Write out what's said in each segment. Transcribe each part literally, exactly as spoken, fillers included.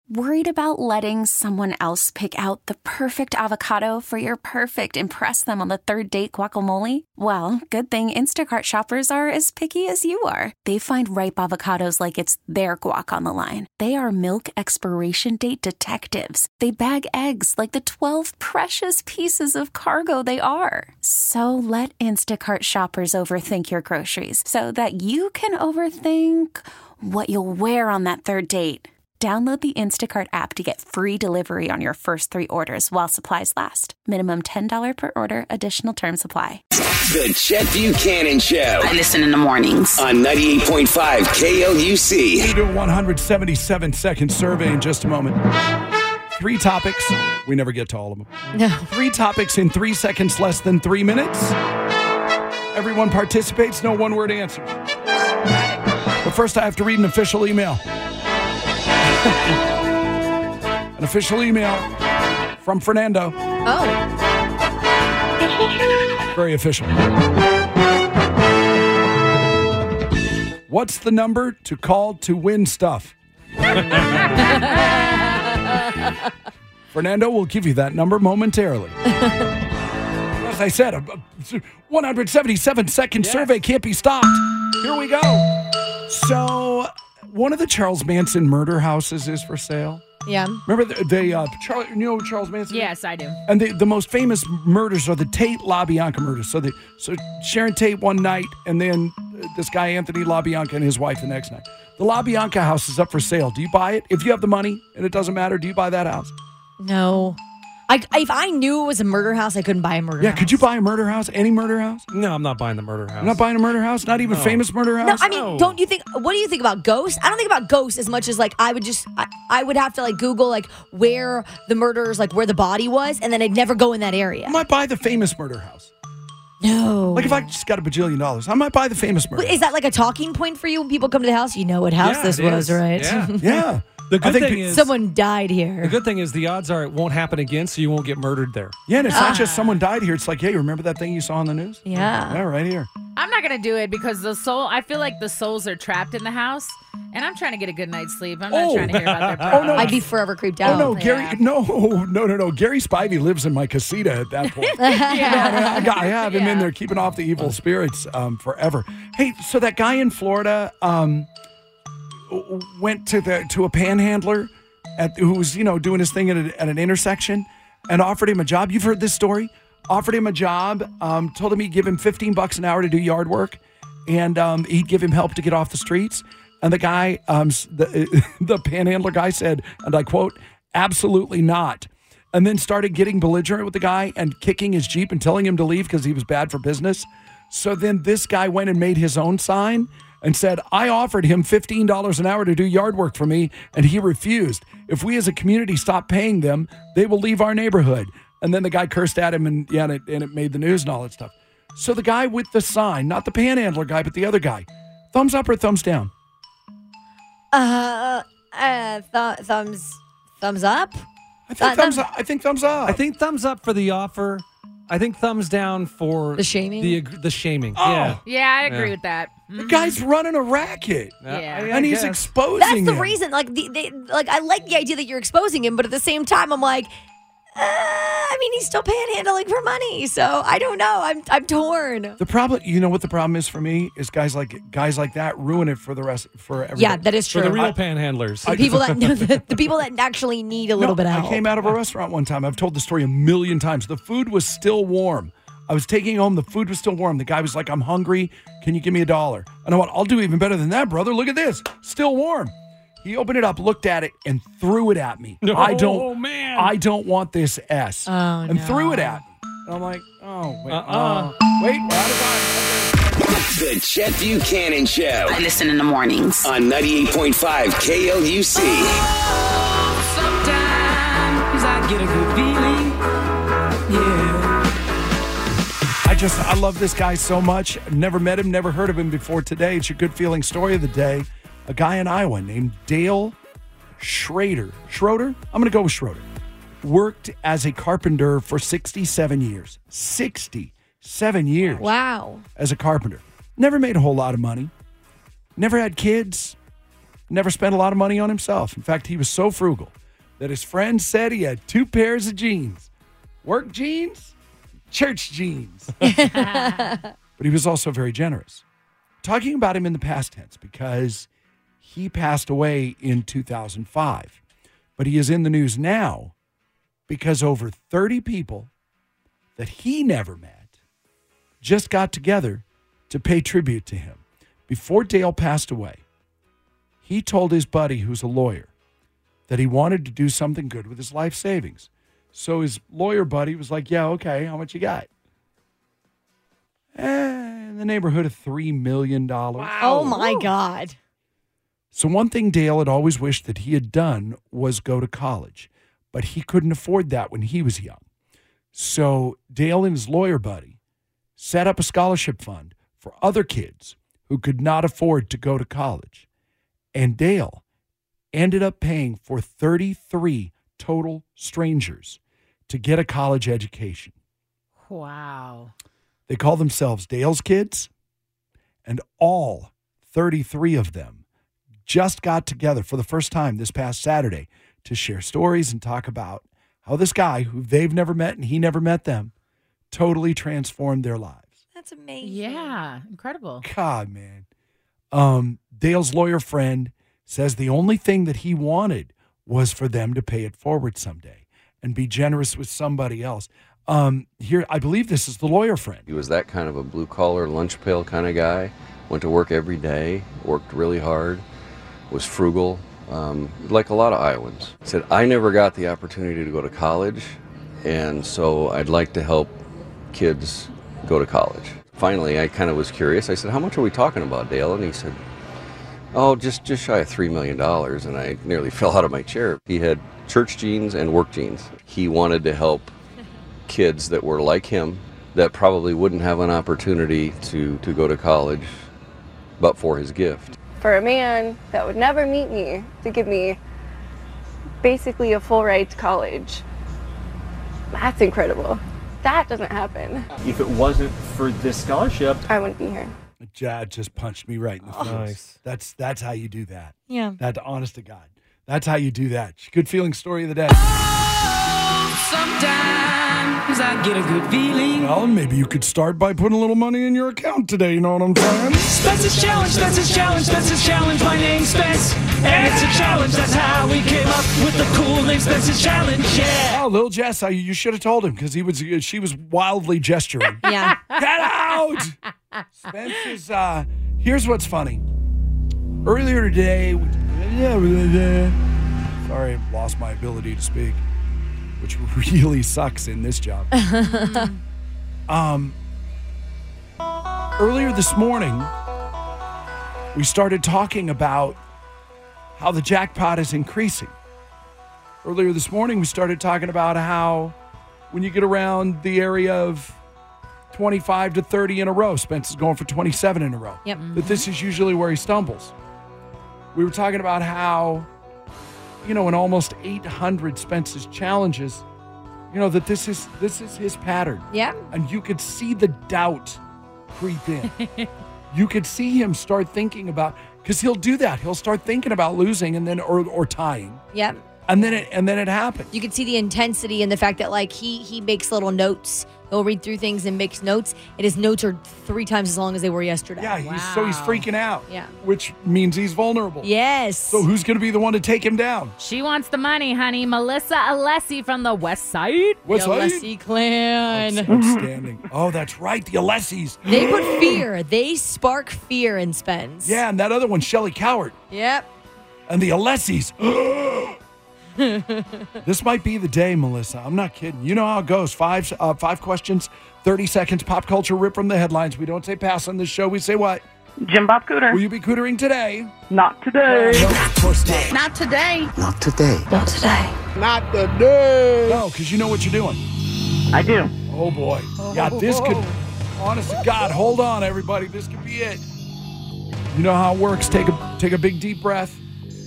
Worried about letting someone else pick out the perfect avocado for your perfect impress them on the third date guacamole? Well, good thing Instacart shoppers are as picky as you are. They find ripe avocados like it's their guac on the line. They are milk expiration date detectives. They bag eggs like the twelve precious pieces of cargo they are. So let Instacart shoppers overthink your groceries so that you can overthink what you'll wear on that third date. Download the Instacart app to get free delivery on your first three orders while supplies last. Minimum ten dollars per order. Additional terms apply. The Chet Buchanan Show. I listen in the mornings. On ninety-eight point five K L U C. We'll do a one hundred seventy-seven second survey in just a moment. Three topics. We never get to all of them. No. Three topics in three seconds, less than three minutes. Everyone participates. No one-word answers. But first, I have to read an official email. An official email from Fernando. Oh. Very official. What's the number to call to win stuff? Fernando will give you that number momentarily. As I said, a one hundred seventy-seven second yes. survey can't be stopped. Here we go. So, one of the Charles Manson murder houses is for sale. Yeah. Remember the, the uh, Charles, you know Charles Manson? Yes, I do. And the, the most famous murders are the Tate LaBianca murders. So the so Sharon Tate one night, and then this guy Anthony LaBianca and his wife the next night. The LaBianca house is up for sale. Do you buy it? If you have the money and it doesn't matter, do you buy that house? No. I, if I knew it was a murder house, I couldn't buy a murder yeah, house. Yeah, could you buy a murder house? Any murder house? No, I'm not buying the murder house. I'm not buying a murder house? Not even no. famous murder house? No, I mean, no. Don't you think, what do you think about ghosts? I don't think about ghosts as much as like, I would just, I, I would have to like Google like where the murderers, like where the body was, and then I'd never go in that area. I might buy the famous murder house. No. Like if I just got a bajillion dollars, I might buy the famous murder Wait, Is that like a talking point for you when people come to the house? You know what house yeah, this was, is. right? Yeah. yeah. The good thing is someone died here. The good thing is the odds are it won't happen again, so you won't get murdered there. Yeah, and it's ah. not just someone died here. It's like, hey, remember that thing you saw on the news? Yeah. Yeah, right here. I'm not going to do it because the soul, I feel like the souls are trapped in the house, and I'm trying to get a good night's sleep. I'm not Oh. trying to hear about their Oh, problems. no. I'd be forever creeped out. Oh, no, Yeah. Gary, no, no, no, no. Gary Spivey lives in my casita at that point. Yeah. I, got, I have him in Yeah. there keeping off the evil spirits um, forever. Hey, so that guy in Florida um, went to the to a panhandler at, who was, you know, doing his thing at, a, at an intersection and offered him a job. You've heard this story? Offered him a job, um, told him he'd give him fifteen bucks an hour to do yard work, and um, he'd give him help to get off the streets. And the guy, um, the, the panhandler guy said, and I quote, absolutely not. And then started getting belligerent with the guy and kicking his Jeep and telling him to leave because he was bad for business. So then this guy went and made his own sign and said, I offered him fifteen dollars an hour to do yard work for me, and he refused. If we as a community stop paying them, they will leave our neighborhood. And then the guy cursed at him, and yeah, and it, and it made the news and all that stuff. So the guy with the sign, not the panhandler guy, but the other guy, thumbs up or thumbs down? Uh, uh th- thumbs, thumbs up. I think Uh, thumbs thumbs- up. I think thumbs up. I think thumbs up for the offer. I think thumbs down for The shaming? The the shaming. Oh. Yeah. Yeah, I agree Yeah. with that. the guy's running a racket, Yeah. and he's guess. exposing That's the him. reason. Like, the, they, like I like the idea that you're exposing him, but at the same time, I'm like, uh, I mean, he's still panhandling for money, so I don't know. I'm I'm torn. The problem, you know what the problem is for me is guys like guys like that ruin it for the rest for everybody. Yeah, that is For true. the real I- panhandlers. the people that no, the, the people that actually need a little No, bit of help. I came out of a restaurant one time. I've told the story a million times. The food was still warm. I was taking it home. The food was still warm. The guy was like, I'm hungry. Can you give me a dollar? And I went, I'll do even better than that, brother. Look at this. Still warm. He opened it up, looked at it, and threw it at me. No, I don't man. I don't want this S. Oh, and no. threw it at me. And I'm like, oh, wait. Uh-uh. Uh, wait, we're out of time. The Chet Buchanan Show. I listen in the mornings. On ninety-eight point five K L U C. Sometimes I get a good feeling. Yeah. I just, I love this guy so much. Never met him, never heard of him before today. It's your good feeling story of the day. A guy in Iowa named Dale Schrader. Schroeder? I'm going to go with Schroeder. Worked as a carpenter for sixty-seven years. sixty-seven years Wow. as a carpenter. Never made a whole lot of money. Never had kids. never spent a lot of money on himself. In fact, he was so frugal that his friend said he had two pairs of jeans, work jeans, church jeans. But he was also very generous. Talking about him in the past tense because he passed away in two thousand five. But he is in the news now because over thirty people that he never met just got together to pay tribute to him. Before Dale passed away, he told his buddy, who's a lawyer, that he wanted to do something good with his life savings. So his lawyer buddy was like, yeah, okay, how much you got? Eh, in the neighborhood of three million dollars. Oh, my God. So one thing Dale had always wished that he had done was go to college, but he couldn't afford that when he was young. So Dale and his lawyer buddy set up a scholarship fund for other kids who could not afford to go to college. And Dale ended up paying for thirty-three total strangers to get a college education. Wow. They call themselves Dale's Kids, and all thirty-three of them just got together for the first time this past Saturday to share stories and talk about how this guy, who they've never met and he never met them, totally transformed their lives. That's amazing. Yeah, incredible. God, man. Um, Dale's lawyer friend says the only thing that he wanted was for them to pay it forward someday and be generous with somebody else. Um, here, I believe this is the lawyer friend. He was that kind of a blue-collar, lunch pail kind of guy. Went to work every day, worked really hard, was frugal, um, like a lot of Iowans. Said, I never got the opportunity to go to college, and so I'd like to help kids go to college. Finally, I kind of was curious. I said, how much are we talking about, Dale? And he said, oh, just, just shy of three million dollars, and I nearly fell out of my chair. He had church jeans and work jeans. He wanted to help kids that were like him that probably wouldn't have an opportunity to, to go to college but for his gift. For a man that would never meet me to give me basically a full ride to college, that's incredible. That doesn't happen. If it wasn't for this scholarship, I wouldn't be here. Jad just punched me right in the face. Nice. That's that's how you do that. Yeah. That, honest to God. That's how you do that. Good feeling story of the day. Sometimes I get a good feeling. Well, maybe you could start by putting a little money in your account today. You know what I'm saying? Spence's Challenge, Spence's Challenge, Spence's Challenge. My name's Spence, and it's a challenge. That's how we came up with the cool name Spence's Challenge. Yeah. Oh, Lil Jess, I, you should have told him because he was she was wildly gesturing. Yeah. Get out! Spence is. Uh, here's what's funny. Earlier today, sorry, I lost my ability to speak, which really sucks in this job. um, earlier this morning, we started talking about how the jackpot is increasing. Earlier this morning, we started talking about how when you get around the area of twenty-five to thirty in a row, Spence is going for twenty-seven in a row. Yep. That this is usually where he stumbles. We were talking about how, you know, in almost eight hundred Spence's challenges, you know, that this is this is his pattern. Yeah. And you could see the doubt creep in. You could see him start thinking about, because he'll do that. He'll start thinking about losing and then or or tying. Yep. And then it and then it happens. You can see the intensity and the fact that like he he makes little notes. He'll read through things and makes notes, and his notes are three times as long as they were yesterday. Yeah, he's, so he's freaking out. Yeah. Which means he's vulnerable. Yes. So who's going to be the one to take him down? She wants the money, honey. Melissa Alessi from the West Side. West the Side? Alessi clan. Outstanding. Oh, that's right. The Alessis. They put fear. They spark fear in Spence. Yeah, and that other one, Shelly Cowart. Yep. And the Alessis. This might be the day, Melissa. I'm not kidding. You know how it goes. Five uh, five questions, thirty seconds, pop culture rip from the headlines. We don't say pass on this show. We say what? Jim Bob Cooter. Will you be cootering today? Not today. No, of course not. Not today. Not today. Not today. Not today. No, because you know what you're doing. I do. Oh, boy. Yeah, this could, honest to God, hold on, everybody. This could be it. You know how it works. Take a, take a big, deep breath.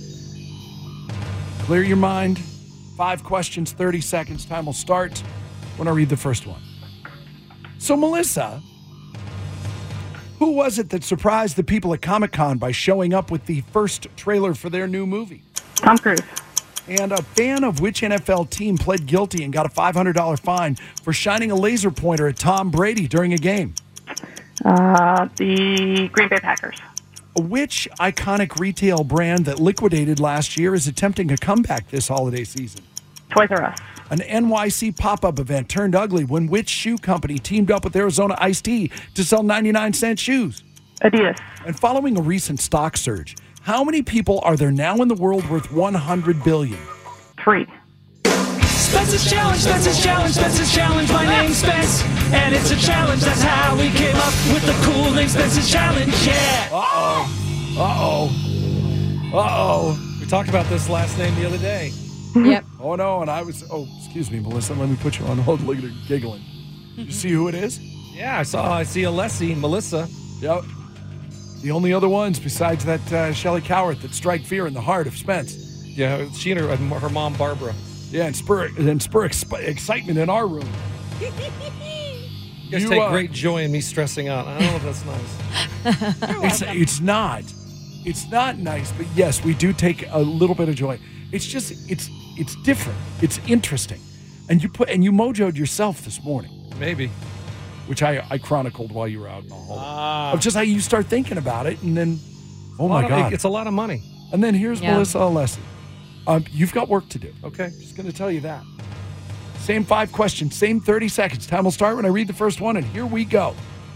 Clear your mind. Five questions, thirty seconds. Time will start when I read the first one. So, Melissa, Who was it that surprised the people at Comic-Con by showing up with the first trailer for their new movie? Tom Cruise. And a fan of which N F L team pled guilty and got a five hundred dollars fine for shining a laser pointer at Tom Brady during a game? Uh, the Green Bay Packers. Which iconic retail brand that liquidated last year is attempting a comeback this holiday season? Toys R Us. An N Y C pop-up event turned ugly when which shoe company teamed up with Arizona Iced Tea to sell ninety-nine cent shoes? Adidas. And following a recent stock surge, how many people are there now in the world worth one hundred billion? Three. Spence's Challenge, Spence's Challenge, Spence's Challenge. My name's Spence, and it's a challenge. That's how we came up with the cool name Spence's Challenge. Yeah. Uh-oh. Uh-oh. Uh-oh. We talked about this last name the other day. Yep. Oh, no, and I was... Oh, excuse me, Melissa. Let me put you on hold. Look at her giggling. You see who it is? Yeah, I saw. I see Alessi, Melissa. Yep. The only other ones besides that uh, Shelley Cowart that strike fear in the heart of Spence. Yeah, she and her, her mom, Barbara. Yeah, and spur, and spur exp- excitement in our room. You guys You, take uh, great joy in me stressing out. I don't know if that's nice. It's, it's not. It's not nice, but yes, we do take a little bit of joy. It's just, it's it's different. It's interesting. And you put and you mojoed yourself this morning. Maybe. Which I, I chronicled while you were out in the hall. Ah. Of just how you start thinking about it, and then, oh A my lot of- God. It's a lot of money. And then here's Yeah. Melissa Alessi. Um, you've got work to do. Okay. Just going to tell you that. Same five questions, same thirty seconds. Time will start when I read the first one, and here we go.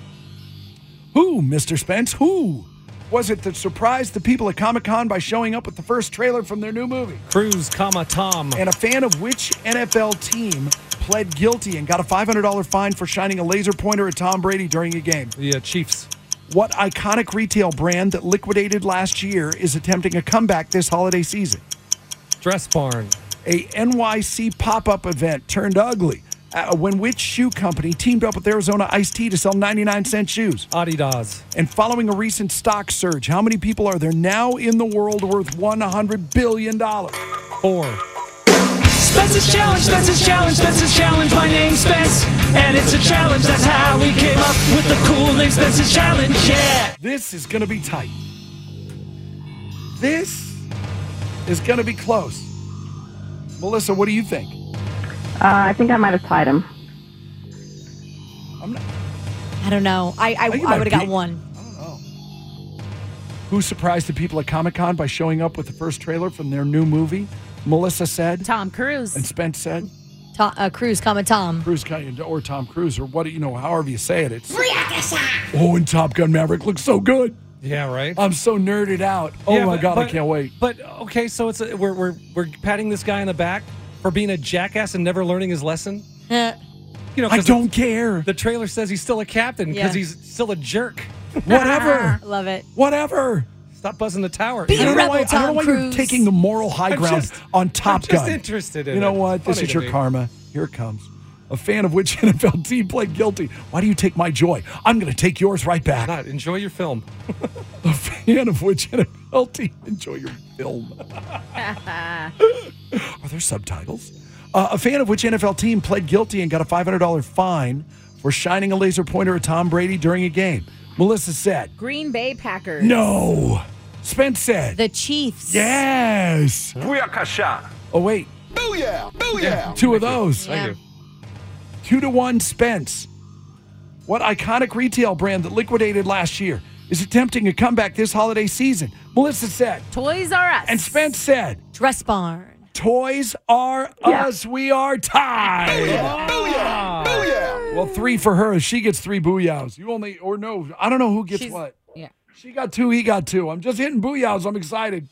Who, Mister Spence, who was it that surprised the people at Comic-Con by showing up with the first trailer from their new movie? Cruise, comma, Tom. And a fan of which N F L team pled guilty and got a five hundred dollars fine for shining a laser pointer at Tom Brady during a game? The uh, Chiefs. What iconic retail brand that liquidated last year is attempting a comeback this holiday season? Dress Barn. A N Y C pop-up event turned ugly uh, when which shoe company teamed up with Arizona Iced Tea to sell ninety-nine cent shoes? Adidas. And following a recent stock surge, how many people are there now in the world worth one hundred billion dollars? Four. Spence's Challenge, Spence's Challenge, Spence's Challenge. My name's Spence, and it's a challenge. That's how we came up with the cool name Spence's Challenge. Yeah. This is going to be tight. This is going to be close. Melissa, what do you think? Uh, I think I might have tied him. I'm not, I don't know. I I, I think it I might would have got be- one. I don't know. Who surprised the people at Comic-Con by showing up with the first trailer from their new movie? Melissa said. Tom Cruise. And Spence said. Tom, uh, Cruise, comma Tom. Cruise or Tom Cruise or what, you know, however you say it. It's oh, and Top Gun Maverick looks so good. Yeah, right. I'm so nerded out. Oh Yeah, my but- God, I but- can't wait. But okay, so it's a, we're we're we're patting this guy in the back for being a jackass and never learning his lesson. Eh, You know, I 'cause don't care. The, the trailer says he's still a captain because Yeah. he's still a jerk. Whatever. Love it. Whatever. Stop buzzing the tower. Be I a don't know rebel, why, I don't know Tom why you're Cruise. taking the moral high I'm ground just- on Top I'm Gun. just interested in You know it. what? This Funny is to your me. karma. Here it comes. A fan of which N F L team pled guilty. Why do you take my joy? I'm going to take yours right back. Not enjoy your film. A fan of which N F L team enjoy your film. Are there subtitles? Uh, a fan of which N F L team pled guilty and got a five hundred dollars fine for shining a laser pointer at Tom Brady during a game? Melissa said. Green Bay Packers. No. Spence said. The Chiefs. Yes. Oh, wait. Booyah! Booyah! Two of those. Yeah. Thank you. Two to one Spence. What iconic retail brand that liquidated last year is attempting a comeback this holiday season? Melissa said. Toys R Us. And Spence said. Dress Barn. Toys R Yeah. Us. We are tied. Booyah! Booyah! Well, three for her. She gets three booyahs. You only, or no, I don't know who gets She's- what. Yeah. She got two, he got two. I'm just hitting booyahs. I'm excited.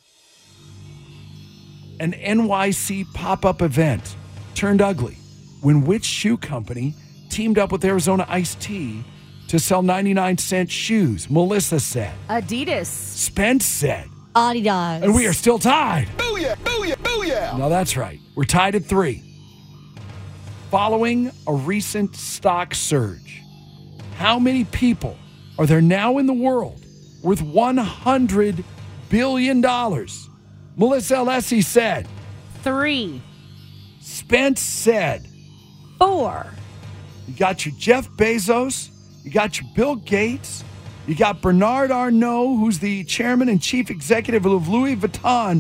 An N Y C pop-up event turned ugly when which shoe company teamed up with Arizona Iced Tea to sell ninety-nine cent shoes? Melissa said. Adidas. Spence said. Adidas. And we are still tied. Booyah! Booyah! Booyah! No, that's right. We're tied at three. Following a recent stock surge, how many people are there now in the world worth one hundred billion dollars? Melissa Alessi said. Three. Spence said. Four. You got your Jeff Bezos. You got your Bill Gates. You got Bernard Arnault, who's the chairman and chief executive of Louis Vuitton.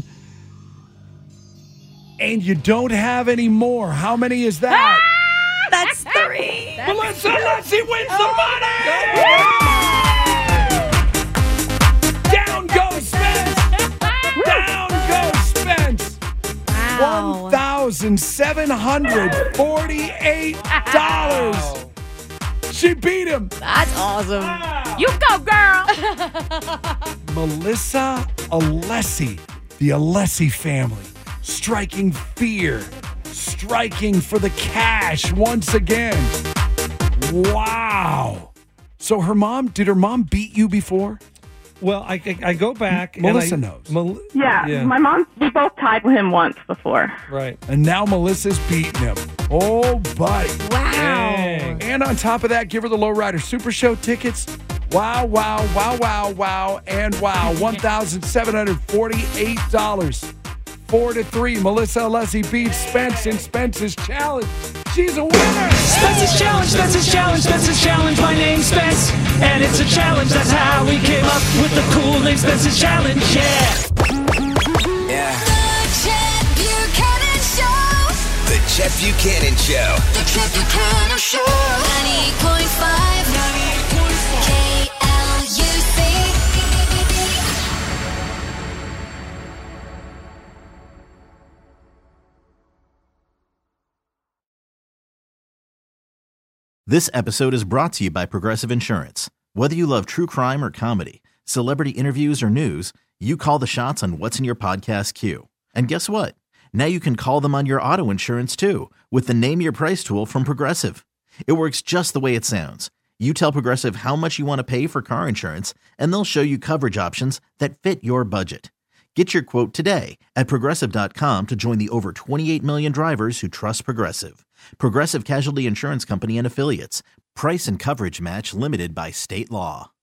And you don't have any more. How many is that? Ah, that's three. Melissa Lessie wins the money! Down goes Spence! Down goes Spence! Wow. one thousand seven hundred forty-eight dollars. Wow. She beat him. That's awesome. You go, girl. Melissa Alessi, the Alessi family, striking fear, striking for the cash once again. Wow. So her mom, did her mom beat you before? Well, I, I, I go back. Melissa and I, knows. Mel- Yeah, yeah. my mom, we both tied with him once before. Right. And now Melissa's beating him. Oh, buddy. Wow. Dang. And on top of that, give her the Lowrider Super Show tickets. Wow, wow, wow, wow, wow, and wow. one thousand seven hundred forty-eight dollars. Four to three. Melissa Alessi beats Spence in Spence's challenge. She's a winner. Spence's Challenge, Spence's Challenge, Spence's Challenge. My name's Spence, and it's a challenge. That's how we came up with the cool name Spence's Challenge. Yeah. Yeah. The Chet Buchanan Show. The Chet Buchanan Show. The Chet Buchanan Show. ninety-eight point five K L U C. This episode is brought to you by Progressive Insurance. Whether you love true crime or comedy, celebrity interviews or news, you call the shots on what's in your podcast queue. And guess what? Now you can call them on your auto insurance too with the Name Your Price tool from Progressive. It works just the way it sounds. You tell Progressive how much you want to pay for car insurance, and they'll show you coverage options that fit your budget. Get your quote today at Progressive dot com to join the over twenty-eight million drivers who trust Progressive. Progressive Casualty Insurance Company and Affiliates. Price and coverage match limited by state law.